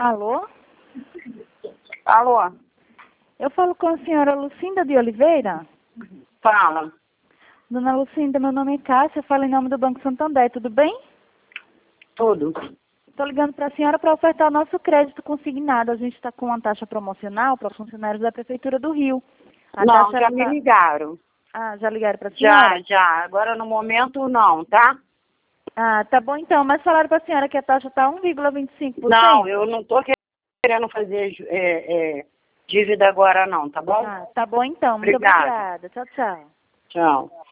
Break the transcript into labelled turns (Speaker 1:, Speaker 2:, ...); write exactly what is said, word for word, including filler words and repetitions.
Speaker 1: Alô?
Speaker 2: Alô?
Speaker 1: Eu falo com a senhora Lucinda de Oliveira?
Speaker 2: Fala.
Speaker 1: Dona Lucinda, meu nome é Cássia, eu falo em nome do Banco Santander, tudo bem?
Speaker 2: Tudo.
Speaker 1: Estou ligando para a senhora para ofertar o nosso crédito consignado. A gente está com uma taxa promocional para funcionários da Prefeitura do Rio. A
Speaker 2: não,
Speaker 1: taxa
Speaker 2: já
Speaker 1: tá...
Speaker 2: me ligaram.
Speaker 1: Ah, já ligaram para a senhora?
Speaker 2: Já, já. Agora no momento não, tá?
Speaker 1: Ah, tá bom então. Mas falaram para a senhora que a taxa está um vírgula vinte e cinco por cento?
Speaker 2: Não, eu não estou querendo fazer é, é, dívida agora não, tá bom?
Speaker 1: Ah, tá bom então. Muito
Speaker 2: Obrigada.
Speaker 1: obrigada. Tchau, tchau.
Speaker 2: Tchau.